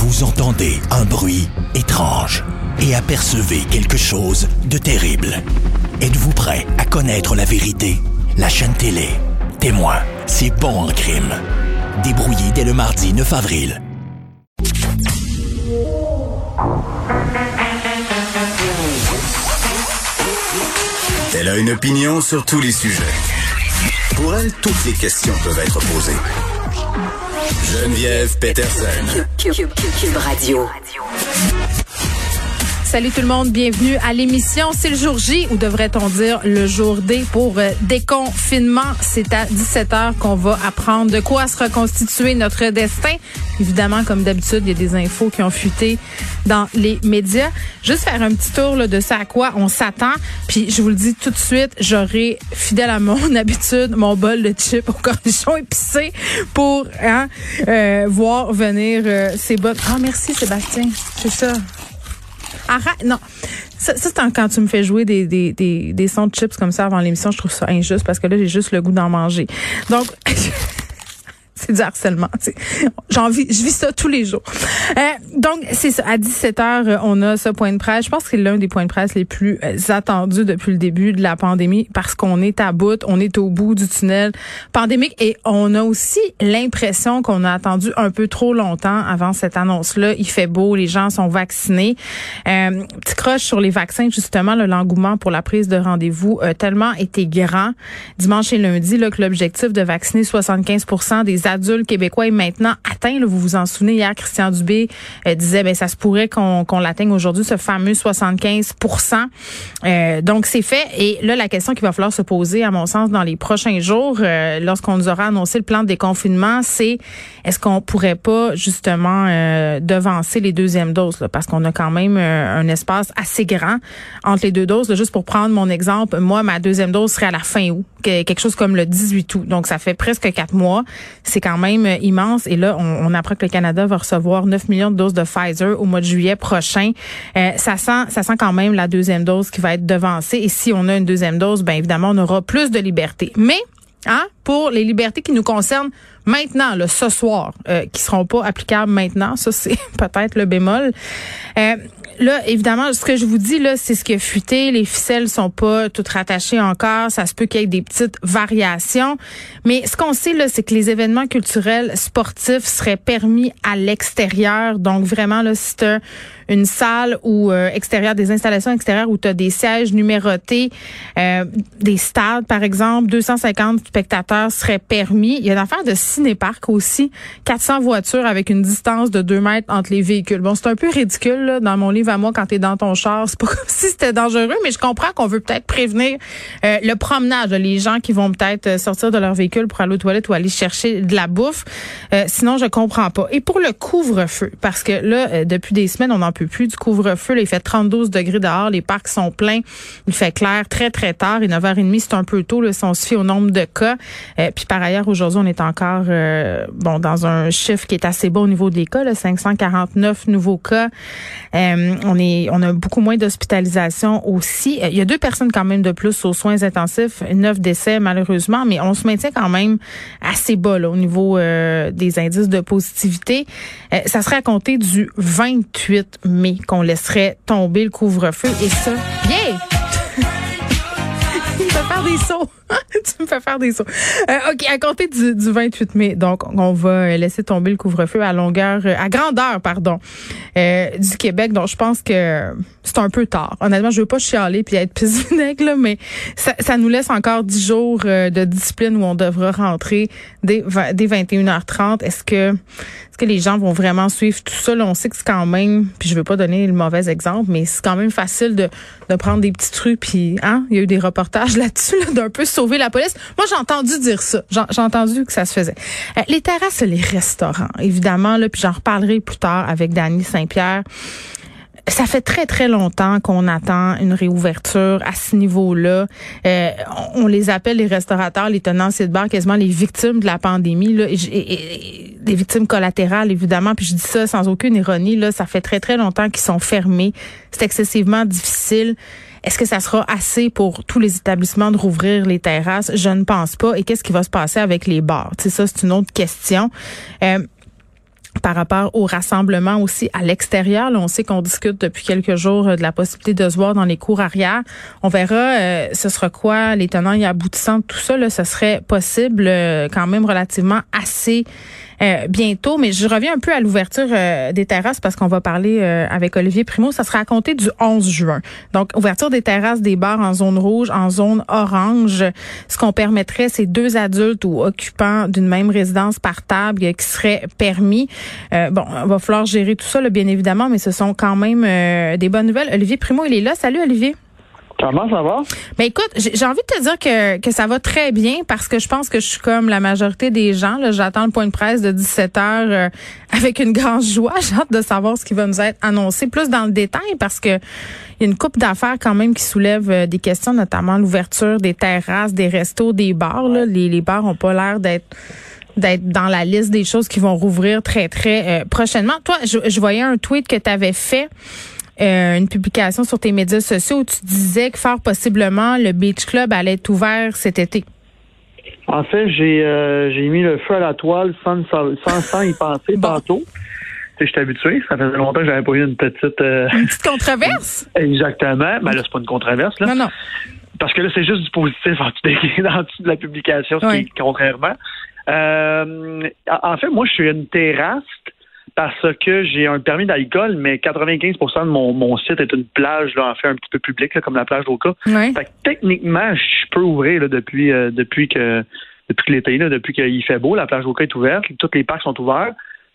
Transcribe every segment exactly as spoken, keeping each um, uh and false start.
Vous entendez un bruit étrange et apercevez quelque chose de terrible. Êtes-vous prêt à connaître la vérité? La chaîne télé Témoin, c'est bon en crime. Débrouillé dès le mardi neuf avril. Elle a une opinion sur tous les sujets. Pour elle, toutes les questions peuvent être posées. Geneviève Peterson. Cube, Cube, Cube Radio. Salut tout le monde, bienvenue à l'émission. C'est le jour J, ou devrait-on dire le jour D pour euh, déconfinement. C'est à dix-sept heures qu'on va apprendre de quoi se reconstituer notre destin. Évidemment, comme d'habitude, il y a des infos qui ont fuité dans les médias. Juste faire un petit tour là, de ça à quoi on s'attend. Puis je vous le dis tout de suite, j'aurai, fidèle à mon habitude, mon bol de chips aux cornichons épicés pour hein, euh, voir venir euh, ces bottes. Ah, merci Sébastien, c'est ça. Arrête, non. Ça, ça c'est quand tu me fais jouer des, des, des, des sons de chips comme ça avant l'émission, je trouve ça injuste parce que là, j'ai juste le goût d'en manger. Donc, c'est du harcèlement. C'est, j'ai envie, je vis ça tous les jours. Euh, donc, c'est ça. À dix-sept heures, on a ce point de presse. Je pense que c'est l'un des points de presse les plus attendus depuis le début de la pandémie parce qu'on est à bout, on est au bout du tunnel pandémique et on a aussi l'impression qu'on a attendu un peu trop longtemps avant cette annonce-là. Il fait beau, les gens sont vaccinés. Euh, petit croche sur les vaccins, justement, là, l'engouement pour la prise de rendez-vous a tellement été grand dimanche et lundi là, que l'objectif de vacciner soixante-quinze pour cent des adultes québécois est maintenant atteint. Là, vous vous en souvenez, hier, Christian Dubé euh, disait ben ça se pourrait qu'on, qu'on l'atteigne aujourd'hui, ce fameux soixante-quinze pour cent. Euh, donc, c'est fait. Et là, la question qu'il va falloir se poser, à mon sens, dans les prochains jours, euh, lorsqu'on nous aura annoncé le plan de déconfinement, c'est est-ce qu'on pourrait pas, justement, euh, devancer les deuxièmes doses? Là, parce qu'on a quand même euh, un espace assez grand entre les deux doses. Là, juste pour prendre mon exemple, moi, ma deuxième dose serait à la fin août, quelque chose comme le dix-huit août. Donc, ça fait presque quatre mois. C'est quand même immense. Et là, on, on apprend que le Canada va recevoir neuf millions de doses de Pfizer au mois de juillet prochain. Euh, ça sent, ça sent quand même la deuxième dose qui va être devancée. Et si on a une deuxième dose, bien évidemment, on aura plus de liberté. Mais, hein, pour les libertés qui nous concernent maintenant, là, ce soir, euh, qui seront pas applicables maintenant, ça c'est peut-être le bémol. Euh, Là, évidemment, ce que je vous dis, là, c'est ce qui a fuité. Les ficelles sont pas toutes rattachées encore. Ça se peut qu'il y ait des petites variations. Mais ce qu'on sait, là, c'est que les événements culturels sportifs seraient permis à l'extérieur. Donc, vraiment, là, si t'as une salle ou euh, extérieure, des installations extérieures où tu as des sièges numérotés, euh, des stades, par exemple, deux cent cinquante spectateurs seraient permis. Il y a une affaire de ciné-parc aussi, quatre cents voitures avec une distance de deux mètres entre les véhicules. Bon, c'est un peu ridicule, là, dans mon livre à moi, quand t'es dans ton char. C'est pas comme si c'était dangereux, mais je comprends qu'on veut peut-être prévenir euh, le promenage, là, les gens qui vont peut-être sortir de leur véhicule pour aller aux toilettes ou aller chercher de la bouffe. Euh, sinon, je comprends pas. Et pour le couvre-feu, parce que là, euh, depuis des semaines, on n'en peut plus du couvre-feu. Là, il fait trente-deux degrés dehors, les parcs sont pleins, il fait clair très, très tard. Et neuf heures trente, c'est un peu tôt, là, si on se fie au nombre de cas. Euh, puis par ailleurs, aujourd'hui, on est encore euh, bon dans un chiffre qui est assez bas au niveau des cas, là, cinq cent quarante-neuf nouveaux cas. Euh, on est, on a beaucoup moins d'hospitalisation aussi. Il y a deux personnes quand même de plus aux soins intensifs, neuf décès malheureusement, mais on se maintient quand même assez bas là, au niveau euh, des indices de positivité. Euh, ça serait à compter du vingt-huit mai qu'on laisserait tomber le couvre-feu et ça, bien. Tu me fais faire des sauts. tu me fais faire des sauts. Euh, OK, à compter du, du vingt-huit mai, donc on va laisser tomber le couvre-feu à longueur, à grandeur, pardon, euh, du Québec. Donc je pense que c'est un peu tard. Honnêtement, je veux pas chialer puis être pisse-vinaigre, là, mais ça, ça nous laisse encore dix jours euh, de discipline où on devra rentrer dès, dès vingt et une heures trente. Est-ce que, est-ce que les gens vont vraiment suivre tout ça? Là, on sait que c'est quand même, puis je veux pas donner le mauvais exemple, mais c'est quand même facile de, de prendre des petits trucs puis, hein, il y a eu des reportages là-dessus, là, d'un peu sauver la police. Moi, j'ai entendu dire ça. J'ai, j'ai entendu que ça se faisait. Euh, les terrasses et les restaurants, évidemment, là, puis j'en reparlerai plus tard avec Dany Saint-Pierre. Ça fait très, très longtemps qu'on attend une réouverture à ce niveau-là. Euh, on, on les appelle les restaurateurs, les tenanciers de bar, quasiment les victimes de la pandémie, là, et, et, et, des victimes collatérales, évidemment. Puis je dis ça sans aucune ironie, là, ça fait très, très longtemps qu'ils sont fermés. C'est excessivement difficile. Est-ce que ça sera assez pour tous les établissements de rouvrir les terrasses? Je ne pense pas. Et qu'est-ce qui va se passer avec les bars? Tu sais, ça, c'est une autre question. Euh, par rapport au rassemblement aussi à l'extérieur. Là, on sait qu'on discute depuis quelques jours de la possibilité de se voir dans les cours arrière. On verra euh, ce sera quoi les tenants et aboutissants de tout ça. Là, ce serait possible euh, quand même relativement assez euh, bientôt. Mais je reviens un peu à l'ouverture euh, des terrasses parce qu'on va parler euh, avec Olivier Primo. Ça sera à compter du onze juin. Donc, ouverture des terrasses des bars en zone rouge, en zone orange. Ce qu'on permettrait, c'est deux adultes ou occupants d'une même résidence par table qui serait permis. Euh, bon, il va falloir gérer tout ça, là, bien évidemment, mais ce sont quand même euh, des bonnes nouvelles. Olivier Primo, il est là. Salut, Olivier. Comment ça va? Ben écoute, j'ai envie de te dire que que ça va très bien parce que je pense que je suis comme la majorité des gens. Là, j'attends le point de presse de dix-sept heures euh, avec une grande joie. J'ai hâte de savoir ce qui va nous être annoncé plus dans le détail parce que il y a une couple d'affaires quand même qui soulèvent euh, des questions, notamment l'ouverture des terrasses, des restos, des bars. Là. Les, les bars ont pas l'air d'être d'être dans la liste des choses qui vont rouvrir très, très euh, prochainement. Toi, je, je voyais un tweet que tu avais fait, euh, une publication sur tes médias sociaux où tu disais que fort possiblement le Beach Club allait être ouvert cet été. En fait, j'ai euh, j'ai mis le feu à la toile sans, sans, sans y penser bon. tantôt. Je suis habitué. Ça faisait longtemps que j'avais pas eu une petite... Euh... Une petite controverse? Exactement. Ben là, c'est pas une controverse. Là. Non, non. Parce que là, c'est juste du positif en dessous de la publication, ce oui. qui est contrairement. Euh, en fait, moi, je suis une terrasse parce que j'ai un permis d'alcool, mais quatre-vingt-quinze pour cent de mon, mon site est une plage, là, en fait, un petit peu publique, là, comme la plage d'Oka. Oui. Fait que techniquement, je peux ouvrir là, depuis, euh, depuis que depuis que l'été, là, depuis qu'il fait beau, la plage d'Oka est ouverte, tous les parcs sont ouverts.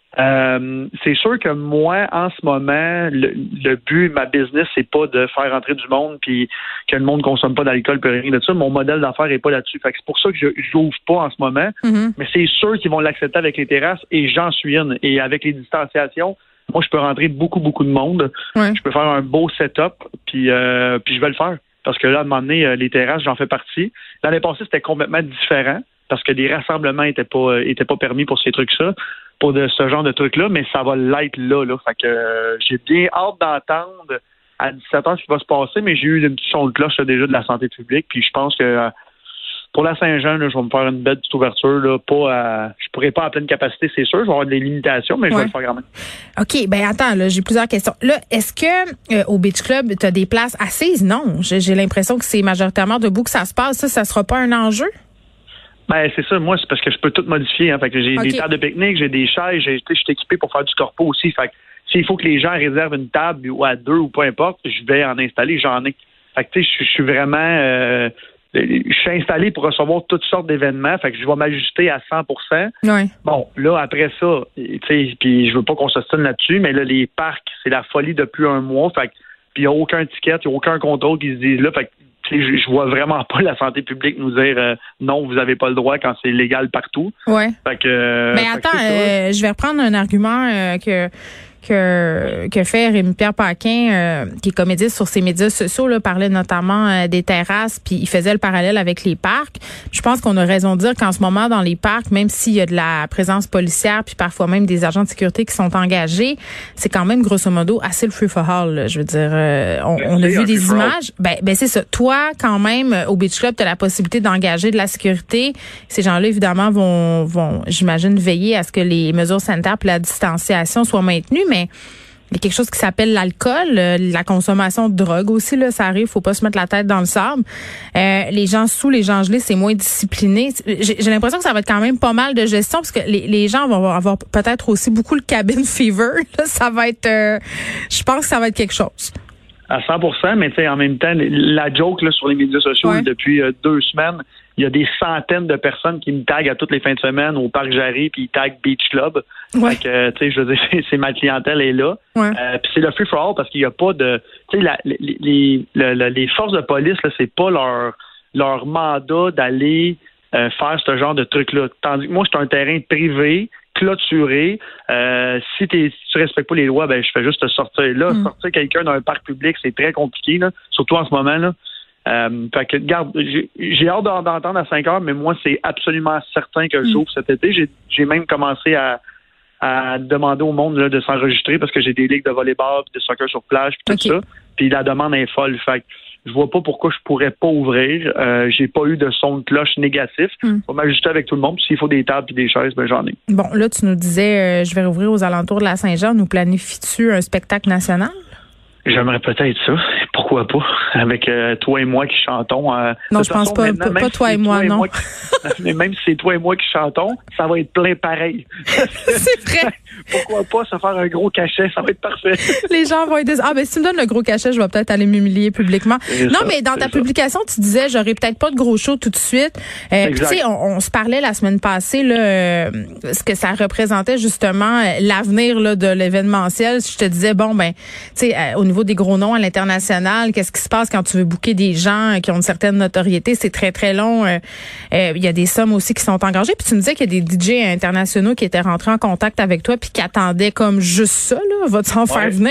Euh, c'est sûr que moi, en ce moment, le, le but, ma business, c'est pas de faire rentrer du monde puis que le monde consomme pas d'alcool puis rien de ça. Mon modèle d'affaires est pas là-dessus. Fait que c'est pour ça que je j'ouvre pas en ce moment. Mm-hmm. Mais c'est sûr qu'ils vont l'accepter avec les terrasses et j'en suis une. Et avec les distanciations, moi, je peux rentrer beaucoup, beaucoup de monde. Ouais. Je peux faire un beau setup puis euh, puis je vais le faire. Parce que là, à un moment donné, les terrasses, j'en fais partie. L'année passée, c'était complètement différent parce que les rassemblements étaient pas étaient pas permis pour ces trucs-là. Pour de ce genre de trucs-là, mais ça va l'être là, là. Fait que euh, j'ai bien hâte d'entendre à dix-sept heures ce qui va se passer, mais j'ai eu une petite son de cloche là, déjà de la santé publique, puis je pense que euh, pour la Saint-Jean, là, je vais me faire une belle petite ouverture, là, pas à, je pourrais pas à pleine capacité, c'est sûr, je vais avoir des limitations, mais je ouais. vais le faire quand même. OK, ben attends, là, j'ai plusieurs questions. Là, est-ce que euh, au Beach Club, tu as des places assises? Non, j'ai, j'ai l'impression que c'est majoritairement debout que ça se passe. Ça, ça sera pas un enjeu? Ben, c'est ça. Moi, c'est parce que je peux tout modifier. Hein. Fait que j'ai okay. des tables de pique-nique, j'ai des chaises, j'ai, je suis équipé pour faire du corpo aussi. Fait que s'il faut que les gens réservent une table ou à deux ou peu importe, je vais en installer, j'en ai. Fait que tu sais, je suis vraiment... Euh, je suis installé pour recevoir toutes sortes d'événements. Fait que je vais m'ajuster à cent pour cent. Ouais. Bon, là, après ça, tu sais, puis je veux pas qu'on s'ostine là-dessus, mais là, les parcs, c'est la folie depuis un mois. Fait que puis il n'y a aucun ticket, il n'y a aucun contrôle qui se dise là. Fait que Je, je vois vraiment pas la santé publique nous dire euh, non, vous avez pas le droit quand c'est légal partout. Ouais. Fait que, euh, Mais attends, euh, je vais reprendre un argument euh, que que que fait Rémi-Pierre Paquin, euh, qui est comédien sur ses médias sociaux, là, parlait notamment euh, des terrasses, puis il faisait le parallèle avec les parcs. Je pense qu'on a raison de dire qu'en ce moment, dans les parcs, même s'il y a de la présence policière, puis parfois même des agents de sécurité qui sont engagés, c'est quand même grosso modo assez le free for all. Là. Je veux dire, euh, on, on a vu des images. Ben, ben c'est ça. Toi, quand même, au Beach Club, tu as la possibilité d'engager de la sécurité. Ces gens-là, évidemment, vont, vont, j'imagine, veiller à ce que les mesures sanitaires et la distanciation soient maintenues, mais il y a quelque chose qui s'appelle l'alcool, la consommation de drogue aussi, là, ça arrive, faut pas se mettre la tête dans le sable. Euh, les gens sous, les gens gelés, c'est moins discipliné. J'ai, j'ai l'impression que ça va être quand même pas mal de gestion parce que les, les gens vont avoir peut-être aussi beaucoup le cabin fever. Là, ça va être, euh, je pense que ça va être quelque chose. À cent pour cent, mais tu sais, en même temps, la joke là, sur les médias sociaux, ouais. depuis euh, deux semaines, il y a des centaines de personnes qui me taguent à toutes les fins de semaine au Parc Jarry, puis ils taguent Beach Club. Ouais. Fait que, tu sais, je veux dire, c'est, c'est ma clientèle est là. Ouais. Euh, puis c'est le free for all parce qu'il n'y a pas de, tu sais, la, les, les, les, les forces de police là, c'est pas leur leur mandat d'aller euh, faire ce genre de truc-là. Tandis que moi, c'est un terrain privé, clôturé. Euh, si, t'es, si tu respectes pas les lois, ben je fais juste te sortir. Là, mm. sortir quelqu'un d'un parc public, c'est très compliqué, là, surtout en ce moment, là. Euh, fait que, regarde, j'ai, j'ai hâte d'entendre à cinq heures, mais moi, c'est absolument certain que j'ouvre mm. cet été. J'ai, j'ai même commencé à, à demander au monde là, de s'enregistrer parce que j'ai des ligues de volleyball, de soccer sur plage, puis tout okay. ça. Puis la demande est folle. Fait que je vois pas pourquoi je pourrais pas ouvrir. Euh, j'ai pas eu de son de cloche négatif. Mm. Je vais m'ajuster avec tout le monde. S'il faut des tables et des chaises, ben j'en ai. Bon, là, tu nous disais, euh, je vais rouvrir aux alentours de la Saint-Jean. Nous planifies-tu un spectacle national? J'aimerais peut-être ça. Pourquoi pas? Avec euh, toi et moi qui chantons. Euh, non, je pense pas, pas, pas toi et moi, toi non. Et moi qui, mais même si c'est toi et moi qui chantons, ça va être plein pareil. C'est vrai. Pourquoi pas se faire un gros cachet? Ça va être parfait. Les gens vont être... Ah, ben si tu me donnes le gros cachet, je vais peut-être aller m'humilier publiquement. C'est non, ça, mais dans ta ça. publication, tu disais, j'aurais peut-être pas de gros show tout de suite. Euh, tu sais, on, on se parlait la semaine passée, là, euh, ce que ça représentait justement euh, l'avenir là, de l'événementiel. Je te disais, bon, ben, tu sais, euh, au niveau des gros noms à l'international, qu'est-ce qui se passe quand tu veux booker des gens qui ont une certaine notoriété? C'est très, très long. Il euh, euh, y a des sommes aussi qui sont engagées. Puis tu me disais qu'il y a des D J internationaux qui étaient rentrés en contact avec toi puis qui attendaient comme juste ça, là. Va-tu en faire ouais. venir?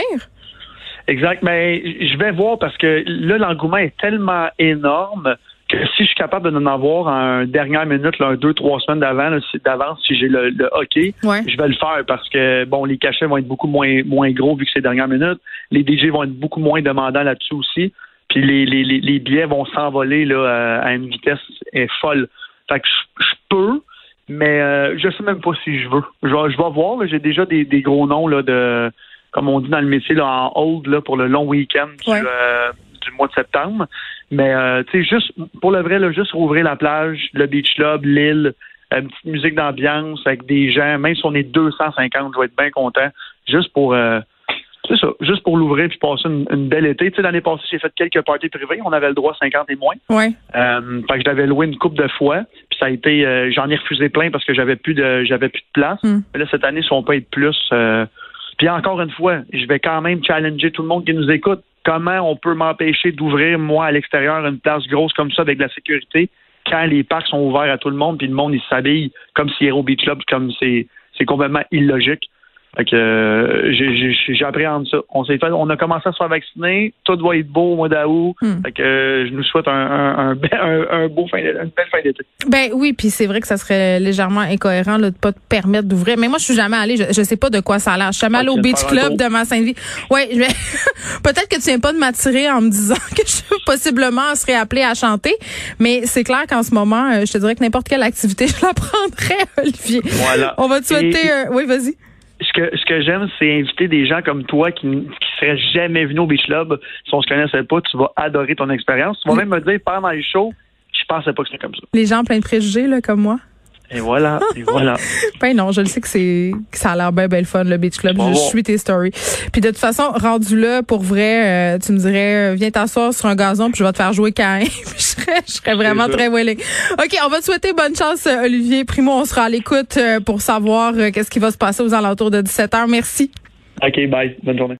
Exact. Mais je vais voir parce que là, l'engouement est tellement énorme que si je suis capable de en avoir en dernière minute, là, deux, trois semaines d'avant, là, d'avance, si j'ai le, le hockey, ouais. je vais le faire parce que, bon, les cachets vont être beaucoup moins, moins gros vu que c'est dernière minute. Les D J vont être beaucoup moins demandants là-dessus aussi. Puis les, les, les, les billets vont s'envoler là, à une vitesse folle. Fait que je, je peux, mais euh, je sais même pas si je veux. Je, je vais voir. Là, j'ai déjà des, des gros noms là, de, comme on dit dans le métier, là, en hold là, pour le long week-end ouais. du, euh, du mois de septembre. Mais euh, tu sais, juste pour le vrai, là, juste rouvrir la plage, le beach club, l'île, une petite musique d'ambiance avec des gens, même si on est deux cent cinquante, je vais être bien content. Juste pour euh, c'est ça, juste pour l'ouvrir puis passer une, une belle été. Tu sais, l'année passée, j'ai fait quelques parties privées, on avait le droit à cinquante et moins. Ouais. Euh, fait que je l'avais loué une couple de fois, puis ça a été euh, j'en ai refusé plein parce que j'avais plus de j'avais plus de place. Mm. Mais là, cette année, si on peut être plus euh, puis encore une fois, je vais quand même challenger tout le monde qui nous écoute. Comment on peut m'empêcher d'ouvrir, moi, à l'extérieur, une place grosse comme ça avec de la sécurité quand les parcs sont ouverts à tout le monde puis le monde, il s'habille comme s'il est au beach club, comme c'est, c'est complètement illogique. Fait que euh, j'ai, j'ai, j'appréhende ça. On s'est fait, on a commencé à se faire vacciner. Tout doit être beau au mois d'août. Mm. Fait que euh, je nous souhaite un, un, un, un, un beau fin, une belle fin d'été. Ben oui, puis c'est vrai que ça serait légèrement incohérent là, de pas te permettre d'ouvrir. Mais moi, je suis jamais allée. Je, je sais pas de quoi ça a l'air. Je suis jamais allée au beach club de ma Sainte-Vie. Ouais, je vais... peut-être que tu viens pas de m'attirer en me disant que je possiblement serais appelée à chanter. Mais c'est clair qu'en ce moment, je te dirais que n'importe quelle activité, je la prendrais, Olivier. Voilà. On va te souhaiter. Et... Euh... Oui, vas-y. Ce que, ce que j'aime, c'est inviter des gens comme toi qui ne seraient jamais venus au Beach Club. Si on se connaissait pas, tu vas adorer ton expérience. Tu vas même me dire, pendant les shows, je pensais pas que c'était comme ça. Les gens pleins de préjugés, là, comme moi. Et voilà, et voilà. Ben non, je le sais que c'est que ça a l'air bien, bien le fun, le Beach Club. Je, je suis tes stories. Puis de toute façon, rendu là, pour vrai, euh, tu me dirais, viens t'asseoir sur un gazon, puis je vais te faire jouer Caïn. je serais, je serais vraiment très willing. OK, on va te souhaiter bonne chance, Olivier Primo. On sera à l'écoute pour savoir qu'est-ce qui va se passer aux alentours de dix-sept heures. Merci. OK, bye. Bonne journée.